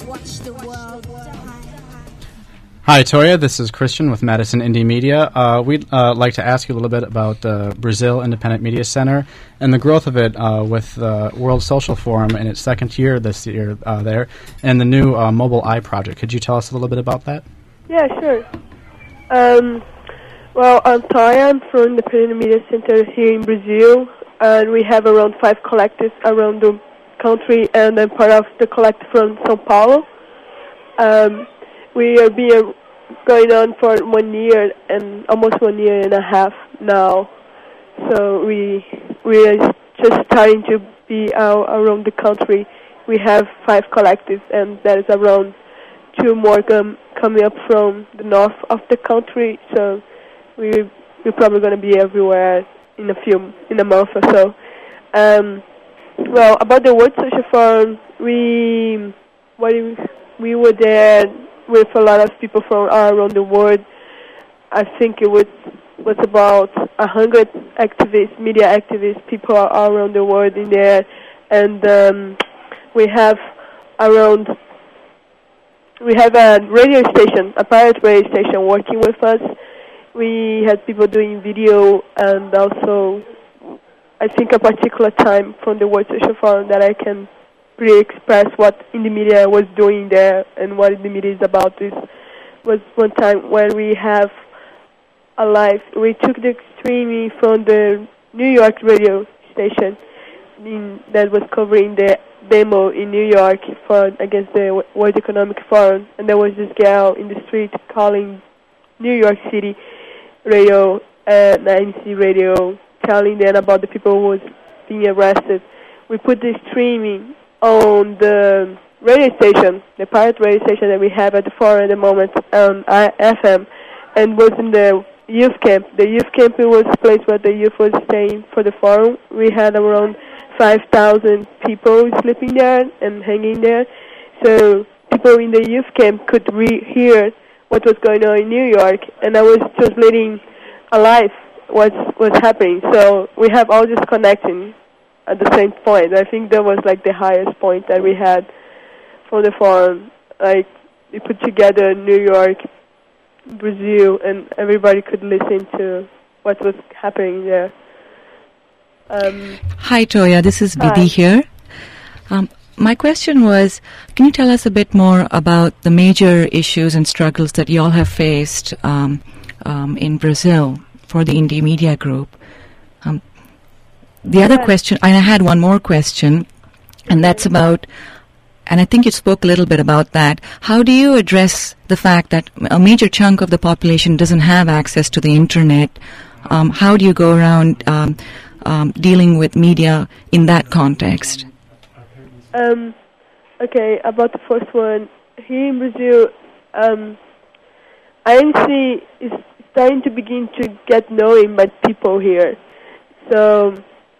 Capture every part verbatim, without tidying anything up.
Hi, Toya. This is Christian with Madison Indie Media. Uh, we'd uh, like to ask you a little bit about uh, Brazil Independent Media Center and the growth of it uh, with the World Social Forum in its second year this year uh, there, and the new uh, Mobile Eye project. Could you tell us a little bit about that? Yeah, sure. Um, well, I'm Toya. I'm from Independent Media Center here in Brazil, and we have around five collectives around the country, and I'm part of the collective from São Paulo. Um, We are being going on for one year and almost one year and a half now. So we we are just starting to be out around the country. We have five collectives, and there is around two more com- coming up from the north of the country. So we we're probably going to be everywhere in a few in a month or so. Um, well, about the World Social Forum, we what we were there with a lot of people from all around the world. I think it was was about a hundred activists, media activists, people all around the world in there, and um, we have around we have a radio station, a pirate radio station, working with us. We had people doing video, and also I think a particular time from the World Social Forum that I can really express what indie media was doing there and what indie media is about. This was one time when we have a live. We took the streaming from the New York radio station in, that was covering the demo in New York for against the World Economic Forum, and there was this girl in the street calling New York City radio and N C radio, telling them about the people who was being arrested. We put the streaming on the radio station, the pirate radio station that we have at the forum at the moment, on F M, and was in the youth camp. The youth camp was a place where the youth was staying for the forum. We had around five thousand people sleeping there and hanging there. So people in the youth camp could re- hear what was going on in New York, and I was translating alive what was happening. So we have all this connecting at the same point. I think that was like the highest point that we had from the forum. Like, we put together New York, Brazil, and everybody could listen to what was happening there. Um, Hi, Toya. This is hi. Vidhi here. Um, my question was, can you tell us a bit more about the major issues and struggles that you all have faced um, um, in Brazil for the Indie Media Group? Um, The other question, and I had one more question, and that's about, and I think you spoke a little bit about that. How do you address the fact that a major chunk of the population doesn't have access to the Internet? Um, how do you go around um, um, dealing with media in that context? Um, okay, about the first one, here in Brazil, um, I N C is starting to begin to get known by people here. So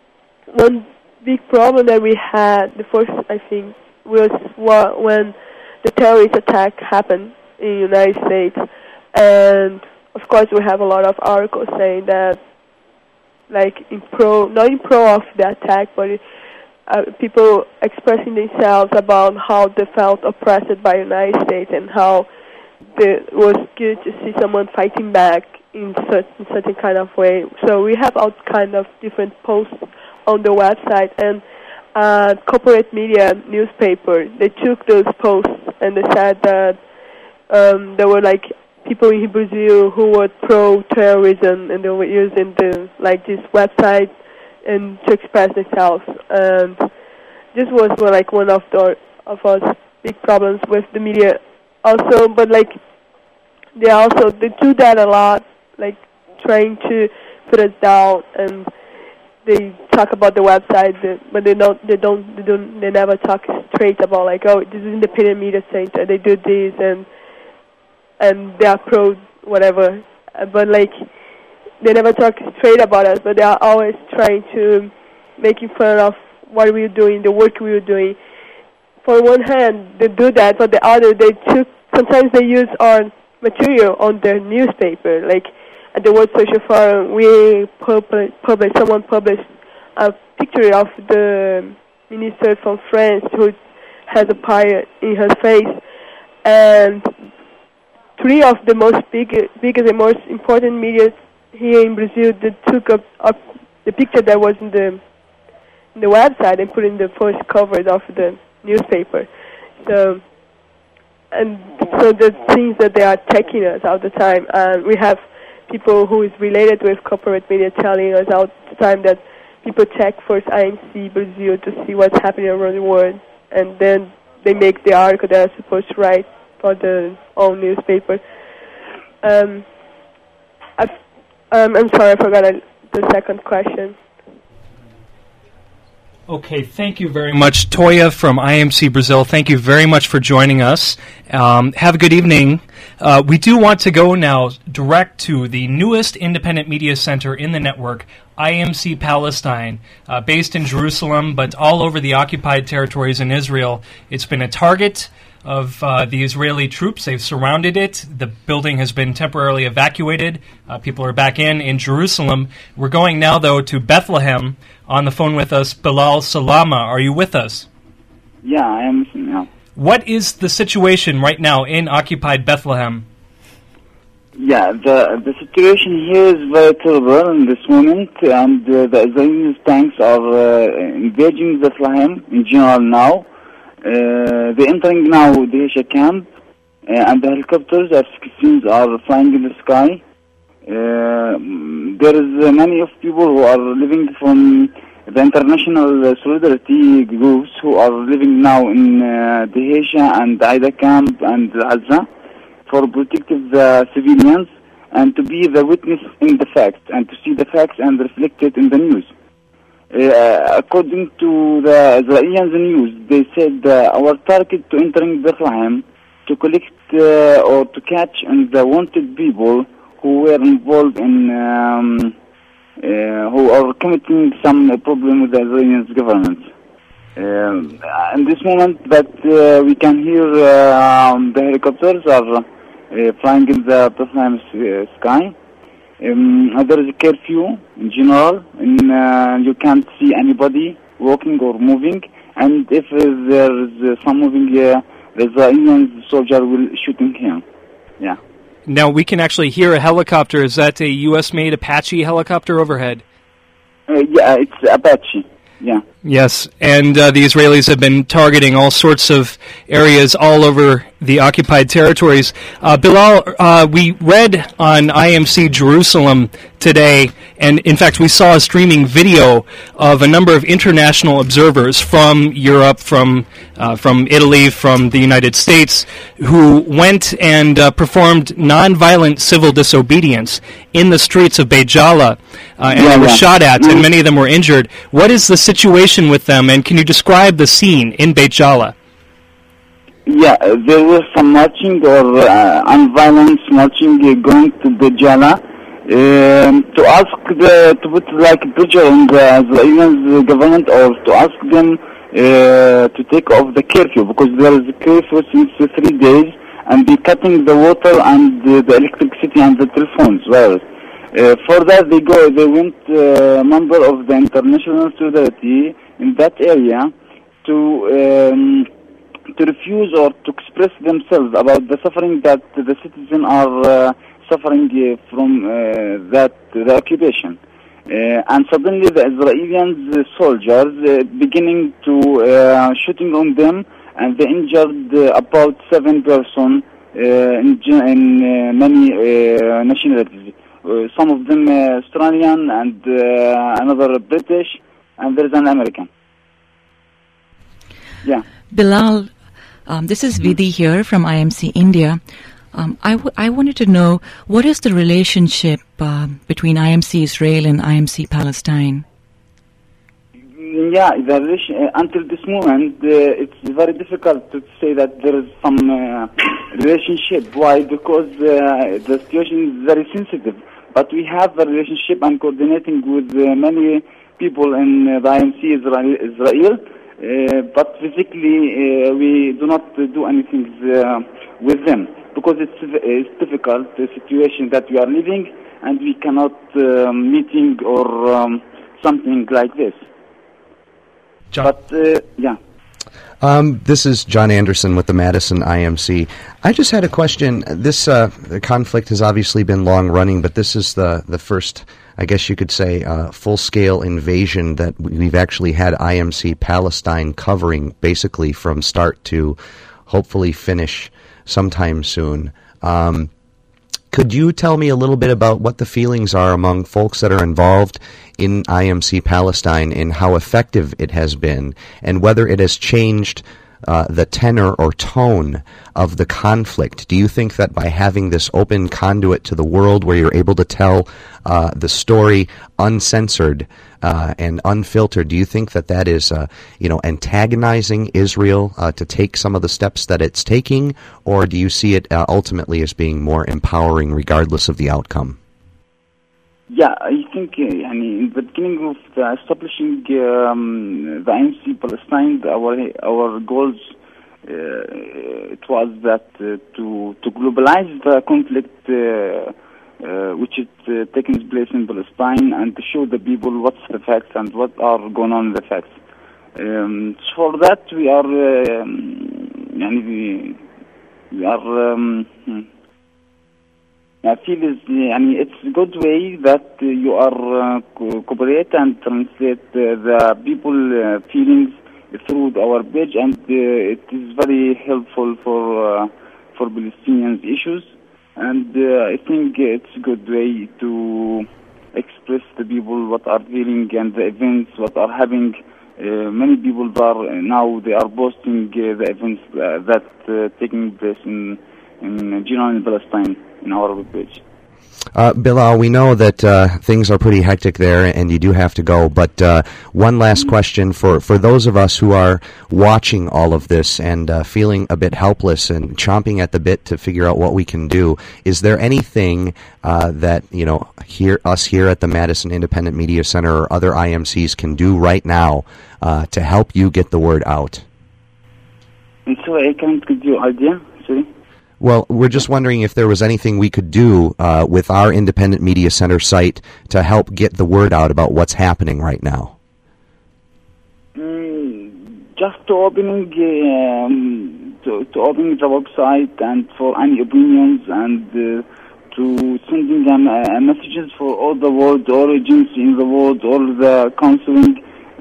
one big problem that we had, the first, I think, was what, when the terrorist attack happened in the United States. And, of course, we have a lot of articles saying that, like, in pro, not in pro of the attack, but uh, people expressing themselves about how they felt oppressed by the United States and how it was good to see someone fighting back in such, in such a kind of way. So we have all kind of different posts on the website, and uh, corporate media newspaper, they took those posts and they said that um, there were like people in Brazil who were pro-terrorism, and they were using the like this website and to express themselves. And this was well, like one of the of our big problems with the media also. But like they also they do that a lot, like trying to put us down, and they talk about the website, but they don't, they don't, they don't, they never talk straight about like, oh, this is Independent Media Center, they do this, and and they are pro whatever, but like they never talk straight about us, but they are always trying to making fun of what we were doing, the work we were doing. For one hand, they do that, but the other, they took, sometimes they use our material on their newspaper, like. At the World Social Forum, we publi- published, someone published a picture of the minister from France who has a pie in her face. And three of the most big, biggest and most important media here in Brazil that took up, up the picture that was in the in the website and put in the first cover of the newspaper. So, and so the things that they are checking us all the time. And we have people who is related with corporate media telling us all the time that people check first I M C Brazil to see what's happening around the world, and then they make the article that are supposed to write for the own newspaper. Um, I've, um, I'm sorry, I forgot the second question. Okay, thank you very much, Toya from I M C Brazil. Thank you very much for joining us. Um, have a good evening. Uh, we do want to go now direct to the newest independent media center in the network, I M C Palestine, uh, based in Jerusalem, but all over the occupied territories in Israel. It's been a target of uh, the Israeli troops. They've surrounded it. The building has been temporarily evacuated. Uh, people are back in in Jerusalem. We're going now, though, to Bethlehem. On the phone with us, Bilal Salama. Are you with us? Yeah, I am listening now. What is the situation right now in occupied Bethlehem? Yeah, the the situation here is very terrible in this moment, and uh, the Israeli tanks are uh, invading Bethlehem in general now. Uh, they're entering now the Hesha camp, uh, and the helicopters, F sixteens, are flying in the sky. Uh, there is uh, many of people who are living from the international uh, solidarity groups who are living now in uh, the Hesha and Aida camp and Gaza for protecting the civilians and to be the witness in the facts and to see the facts and reflect it in the news. Uh, according to the Israeli news, they said uh, our target to entering Bethlehem to collect uh, or to catch and the wanted people who were involved in, um, uh, who are committing some uh, problem with the Israeli government. Um, in this moment that uh, we can hear uh, um, the helicopters are uh, flying in the Bethlehem uh, sky. Um, there is a curfew in general, and uh, you can't see anybody walking or moving. And if uh, there is uh, some moving, uh, the Israeli soldier will shooting him. Yeah. Now we can actually hear a helicopter. Is that a U S-made Apache helicopter overhead? Uh, yeah, it's Apache. Yeah. Yes, and uh, the Israelis have been targeting all sorts of areas all over the occupied territories. Uh, Bilal, uh, we read on I M C Jerusalem today, and in fact we saw a streaming video of a number of international observers from Europe, from uh, from Italy, from the United States, who went and uh, performed nonviolent civil disobedience in the streets of Beit Jala, uh, and yeah, they were yeah. shot at, and many of them were injured. What is the situation with them, and can you describe the scene in Beit Jala? Yeah, uh, there was some marching or uh, unviolent marching uh, going to Beit Jala um, to ask the, to put like pressure on the Israeli government or to ask them uh, to take off the curfew, because there is a curfew since uh, three days and they're cutting the water and uh, the electricity and the telephones. Well, uh, for that they go, they went uh, member of the international solidarity in that area to um, to refuse or to express themselves about the suffering that the citizens are uh, suffering uh, from uh, that the occupation. Uh, and suddenly the Israeli soldiers uh, beginning to uh, shooting on them, and they injured uh, about seven persons uh, in, in uh, many uh, nationalities. Uh, some of them uh, Australian and uh, another British, and there is an American. Yeah. Bilal, um, this is Vidhi here from I M C India. Um, I, w- I wanted to know, what is the relationship uh, between I M C Israel and I M C Palestine? Yeah, the relation, uh, until this moment, uh, it's very difficult to say that there is some uh, relationship. Why? Because uh, the situation is very sensitive. But we have a relationship and coordinating with uh, many people in uh, the I M C Israel. Israel. Uh, but physically, uh, we do not uh, do anything uh, with them, because it's, it's difficult, the situation that we are living, and we cannot uh, meeting or um, something like this. John. But, uh, yeah. Um, this is John Anderson with the Madison I M C. I just had a question. This uh, the conflict has obviously been long running, but this is the, the first, I guess you could say, uh, full-scale invasion that we've actually had I M C Palestine covering basically from start to hopefully finish sometime soon. Um, could you tell me a little bit about what the feelings are among folks that are involved in I M C Palestine and how effective it has been, and whether it has changed uh, the tenor or tone of the conflict? Do you think that by having this open conduit to the world where you're able to tell uh, the story uncensored uh, and unfiltered, do you think that that is uh, you know, antagonizing Israel uh, to take some of the steps that it's taking, or do you see it uh, ultimately as being more empowering regardless of the outcome? Yeah, I think uh, يعني, in the beginning of the establishing um, the I M C Palestine, our our goals uh, it was that uh, to to globalize the conflict uh, uh, which is uh, taking place in Palestine, and to show the people what's the facts and what are going on in the facts. Um, so for that we are uh, يعني, we, we are. Um, I feel is, يعني, it's a good way that uh, you are uh, co- cooperate and translate uh, the people uh, feelings through our page, and uh, it is very helpful for uh, for Palestinians issues, and uh, I think it's a good way to express the people what are feeling and the events what are happening. Uh, many people are now they are posting uh, the events uh, that uh, taking place in in Jenin and Palestine in our webpage. Uh, Bilal, we know that uh, things are pretty hectic there and you do have to go, but uh, one last mm-hmm. question for, for those of us who are watching all of this and uh, feeling a bit helpless and chomping at the bit to figure out what we can do. Is there anything uh, that, you know, here us here at the Madison Independent Media Center or other I M Cs can do right now uh, to help you get the word out? And so I can't give you idea, sorry. Well, we're just wondering if there was anything we could do uh, with our Independent Media Center site to help get the word out about what's happening right now. Mm, just to opening um, to, to opening the website and for any opinions, and uh, to sending them uh, messages for all the world, all regions in the world, all the counseling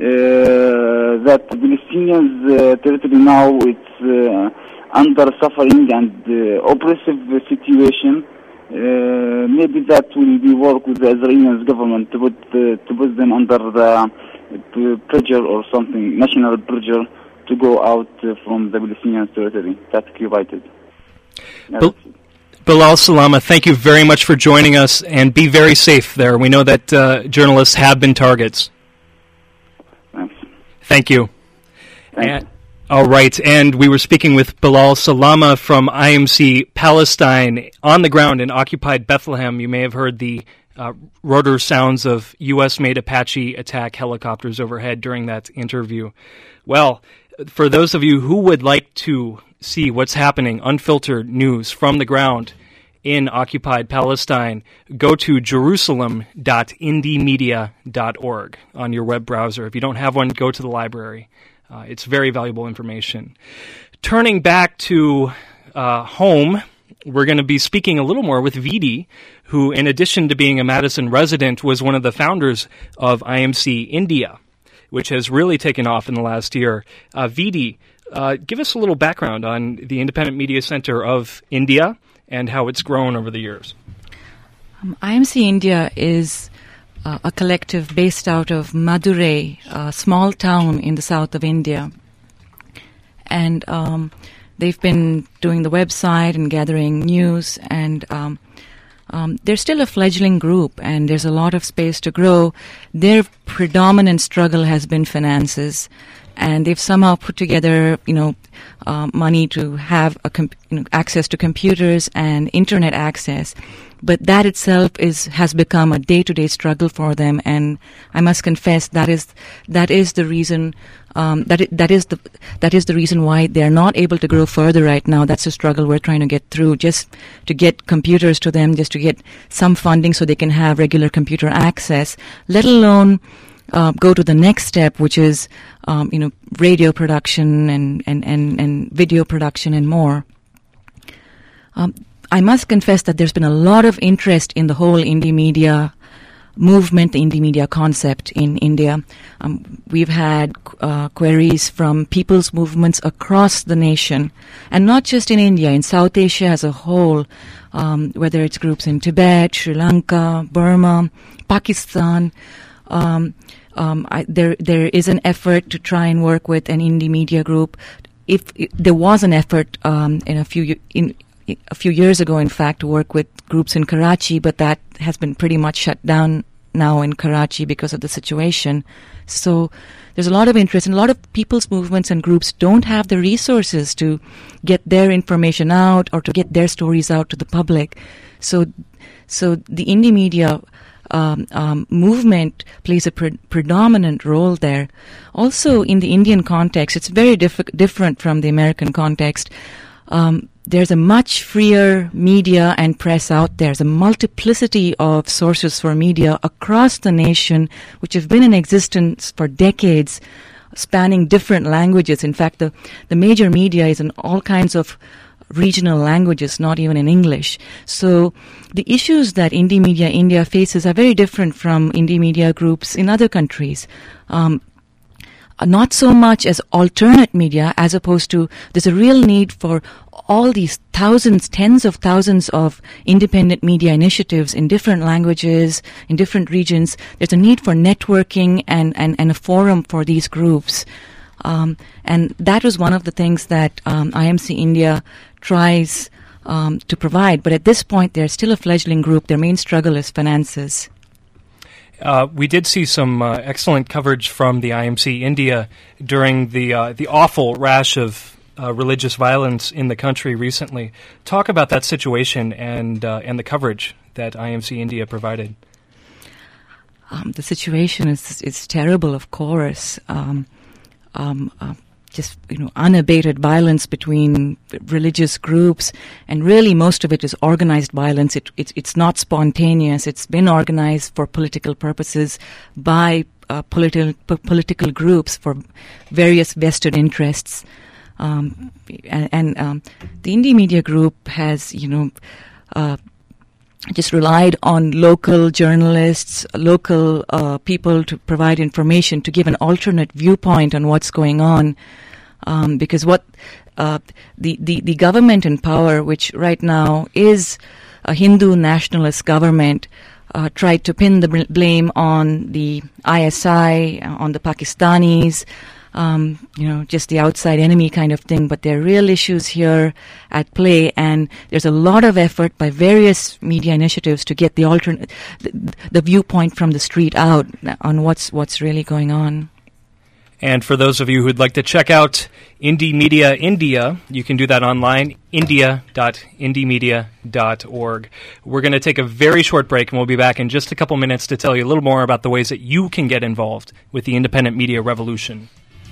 uh, that Palestinians uh, territory now it's. Uh, under suffering and uh, oppressive situation, uh, maybe that will be work with the Israeli government to put uh, to put them under the uh, pressure or something, national pressure to go out uh, from the Palestinian territory that's occupied. Bil- Bilal Salama, thank you very much for joining us, and be very safe there. We know that uh, journalists have been targets. Thanks. Thank you. Thank and- you. All right, and we were speaking with Bilal Salama from I M C Palestine on the ground in occupied Bethlehem. You may have heard the uh, rotor sounds of U S-made Apache attack helicopters overhead during that interview. Well, for those of you who would like to see what's happening, unfiltered news from the ground in occupied Palestine, go to jerusalem dot indie media dot org on your web browser. If you don't have one, go to the library. Uh, it's very valuable information. Turning back to uh, home, we're going to be speaking a little more with Vidi, who, in addition to being a Madison resident, was one of the founders of I M C India, which has really taken off in the last year. Uh, Vidi, uh, give us a little background on the Independent Media Center of India and how it's grown over the years. Um, I M C India is Uh, a collective based out of Madurai, a small town in the south of India. And um, they've been doing the website and gathering news, and um, um, they're still a fledgling group, and there's a lot of space to grow. Their predominant struggle has been finances, and they've somehow put together, you know, uh, money to have a comp- you know, access to computers and internet access. But that itself is has become a day-to-day struggle for them, and I must confess that is that is the reason um, that it, that is the that is the reason why they are not able to grow further right now. That's a struggle we're trying to get through, just to get computers to them, just to get some funding so they can have regular computer access, let alone uh, go to the next step, which is um, you know radio production and, and, and, and video production and more. Um, I must confess that there's been a lot of interest in the whole indie media movement, the indie media concept in India. Um, we've had uh, queries from people's movements across the nation, and not just in India, in South Asia as a whole, um, whether it's groups in Tibet, Sri Lanka, Burma, Pakistan. Um, um, I, there, there is an effort to try and work with an indie media group. If, if there was an effort um, in a few in a few years ago, in fact, to work with groups in Karachi, but that has been pretty much shut down now in Karachi because of the situation. So there's a lot of interest, and a lot of people's movements and groups don't have the resources to get their information out or to get their stories out to the public. So, so the indie media um, um, movement plays a pre- predominant role there. Also, in the Indian context, it's very diff- different from the American context. Um, There's a much freer media and press out there. There's a multiplicity of sources for media across the nation, which have been in existence for decades, spanning different languages. In fact, the, the major media is in all kinds of regional languages, not even in English. So the issues that Indie Media India faces are very different from indie media groups in other countries. Um, not so much as alternate media, as opposed to there's a real need for all these thousands, tens of thousands of independent media initiatives in different languages, in different regions. There's a need for networking and, and, and a forum for these groups. Um, and that was one of the things that um, I M C India tries um, to provide. But at this point, they're still a fledgling group. Their main struggle is finances. Uh, we did see some uh, excellent coverage from the I M C India during the uh, the awful rash of uh, religious violence in the country recently. Talk about that situation and uh, and the coverage that I M C India provided. Um, the situation is is terrible, of course. Um, um, uh, just you know, unabated violence between religious groups, and really most of it is organized violence. It, it it's not spontaneous. It's been organized for political purposes by uh, political p- political groups for various vested interests. Um, and and um, the Indie Media Group has, you know, uh, just relied on local journalists, local uh, people to provide information, to give an alternate viewpoint on what's going on. Um, because what uh, the, the, the government in power, which right now is a Hindu nationalist government, uh, tried to pin the bl- blame on the I S I, on the Pakistanis, um, you know, just the outside enemy kind of thing. But there are real issues here at play, and there's a lot of effort by various media initiatives to get the alternate, the, the viewpoint from the street out on what's what's really going on. And for those of you who'd like to check out Indie Media India, you can do that online, india dot indie media dot org. We're going to take a very short break, and we'll be back in just a couple minutes to tell you a little more about the ways that you can get involved with the independent media revolution.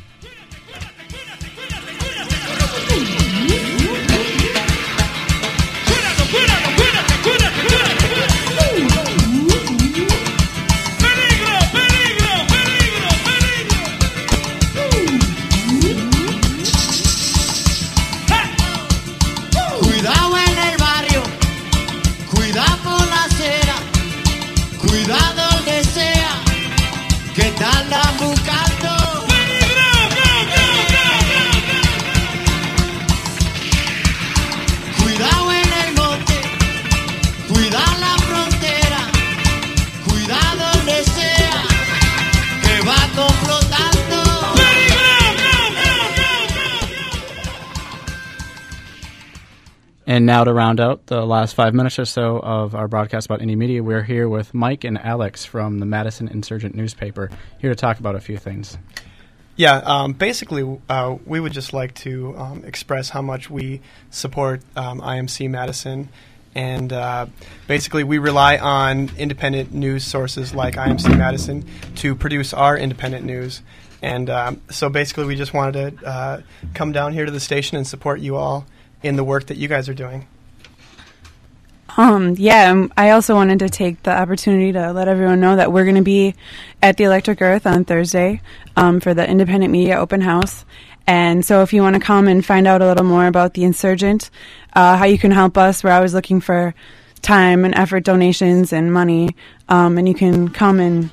And now to round out the last five minutes or so of our broadcast about indie media, we're here with Mike and Alex from the Madison Insurgent newspaper, here to talk about a few things. Yeah, um, basically, uh, we would just like to um, express how much we support um, I M C Madison. And uh, basically, we rely on independent news sources like I M C Madison to produce our independent news. And um, so basically, we just wanted to uh, come down here to the station and support you all in the work that you guys are doing. Um, yeah, um, I also wanted to take the opportunity to let everyone know that we're going to be at the Electric Earth on Thursday um, for the Independent Media Open House. And so if you want to come and find out a little more about the Insurgent, uh, how you can help us, we're always looking for time and effort donations and money. Um, and you can come and,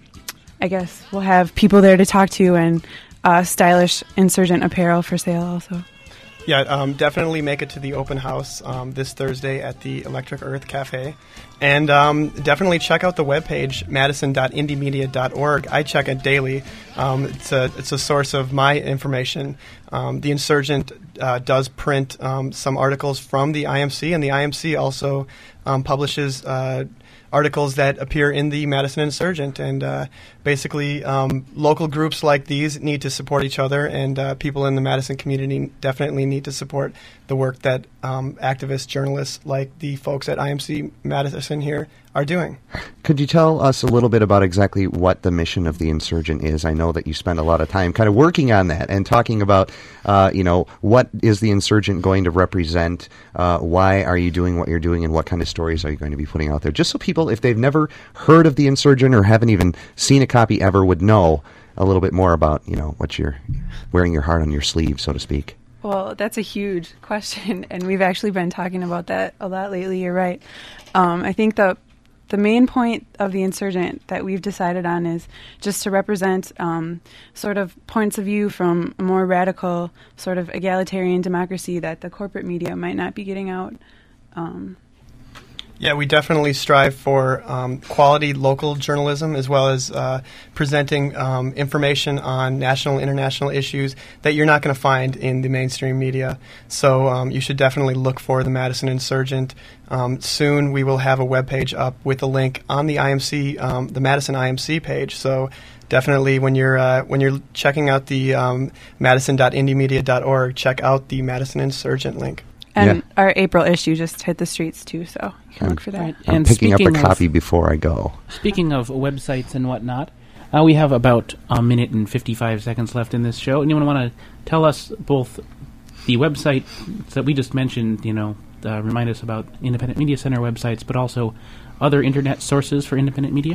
I guess, we'll have people there to talk to and uh, stylish Insurgent apparel for sale also. Yeah, um, definitely make it to the open house um, this Thursday at the Electric Earth Cafe. And um, definitely check out the webpage, madison dot indie media dot org. I check it daily. Um, it's, a, it's a source of my information. Um, the Insurgent uh, does print um, some articles from the I M C, and the I M C also um, publishes uh, articles that appear in the Madison Insurgent. And uh, basically, um, local groups like these need to support each other, and uh, people in the Madison community definitely need to support the work that um, activists, journalists like the folks at I M C Madison here are doing. Could you tell us a little bit about exactly what the mission of the Insurgent is? I know that you spend a lot of time kind of working on that and talking about, uh, you know, what is the Insurgent going to represent? Uh, why are you doing what you're doing, and what kind of stories are you going to be putting out there? Just so people, if they've never heard of the Insurgent or haven't even seen a copy ever, would know a little bit more about, you know, what you're wearing your heart on your sleeve, so to speak. Well, that's a huge question, and we've actually been talking about that a lot lately. You're right. Um, I think the the main point of the Insurgent that we've decided on is just to represent um, sort of points of view from a more radical sort of egalitarian democracy that the corporate media might not be getting out. Um, Yeah, we definitely strive for um, quality local journalism, as well as uh, presenting um, information on national and international issues that you're not going to find in the mainstream media. So um, you should definitely look for the Madison Insurgent. Um, soon we will have a webpage up with a link on the I M C, um, the Madison I M C page. So definitely, when you're uh, when you're checking out the um, madison dot indie media dot org, check out the Madison Insurgent link. And Yeah. our April issue just hit the streets, too, so you can I'm, look for that. Right. I'm And picking up a speaking of- copy before I go. Speaking of websites and whatnot, uh, we have about a minute and fifty-five seconds left in this show. Anyone want to tell us both the website that we just mentioned, you know, uh, remind us about Independent Media Center websites, but also other internet sources for independent media?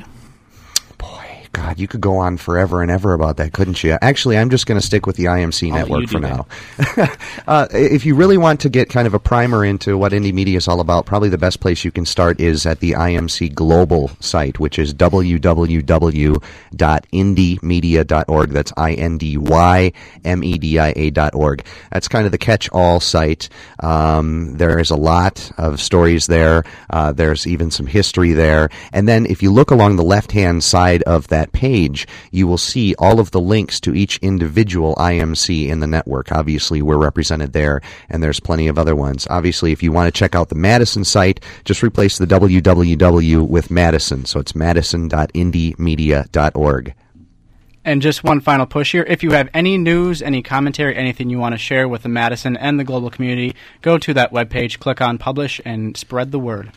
God, you could go on forever and ever about that, couldn't you? Actually, I'm just going to stick with the I M C I'll let network you for do now. uh, if you really want to get kind of a primer into what indie media is all about, probably the best place you can start is at the I M C Global site, which is w w w dot indie media dot org. That's I N D Y M E D I A dot org. That's kind of the catch-all site. Um, there is a lot of stories there. Uh, there's even some history there. And then if you look along the left-hand side of that page, you will see all of the links to each individual I M C in the network. Obviously, we're represented there, and there's plenty of other ones. Obviously, if you want to check out the Madison site, just replace the w w w with Madison. So it's madison dot indie media dot org. And just one final push here. If you have any news, any commentary, anything you want to share with the Madison and the global community, go to that webpage, click on Publish, and spread the word.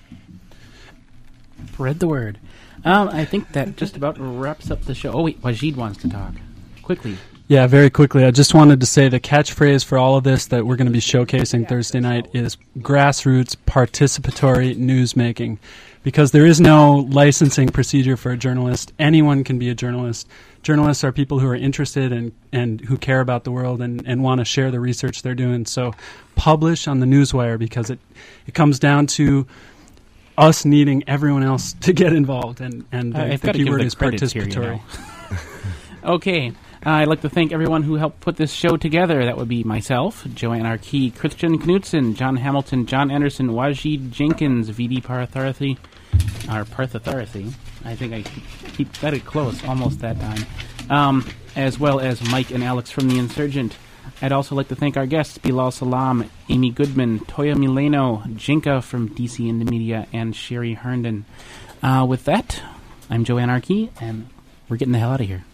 Spread the word. Um, I think that just about wraps up the show. Oh, wait, Wajid wants to talk. Quickly. Yeah, very quickly. I just wanted to say the catchphrase for all of this that we're going to be showcasing Thursday night is grassroots participatory newsmaking, because there is no licensing procedure for a journalist. Anyone can be a journalist. Journalists are people who are interested and, and who care about the world and, and want to share the research they're doing. So publish on the Newswire, because it, it comes down to us needing everyone else to get involved, and, and Uh, the, I've the got to give keyword the is credits here, you participatory. know. Okay. Uh, I'd like to thank everyone who helped put this show together. That would be myself, Joanne Arkey, Christian Knutson, John Hamilton, John Anderson, Wajid Jenkins, V D Parthasarathy, or Parthasarathy. I think I keep got it close, almost that time. Um, as well as Mike and Alex from The Insurgent. I'd also like to thank our guests, Bilal Salam, Amy Goodman, Toya Mileno, Jinka from D C Indie Media, and Sherry Herndon. Uh, with that, I'm Joanne Arkey, and we're getting the hell out of here.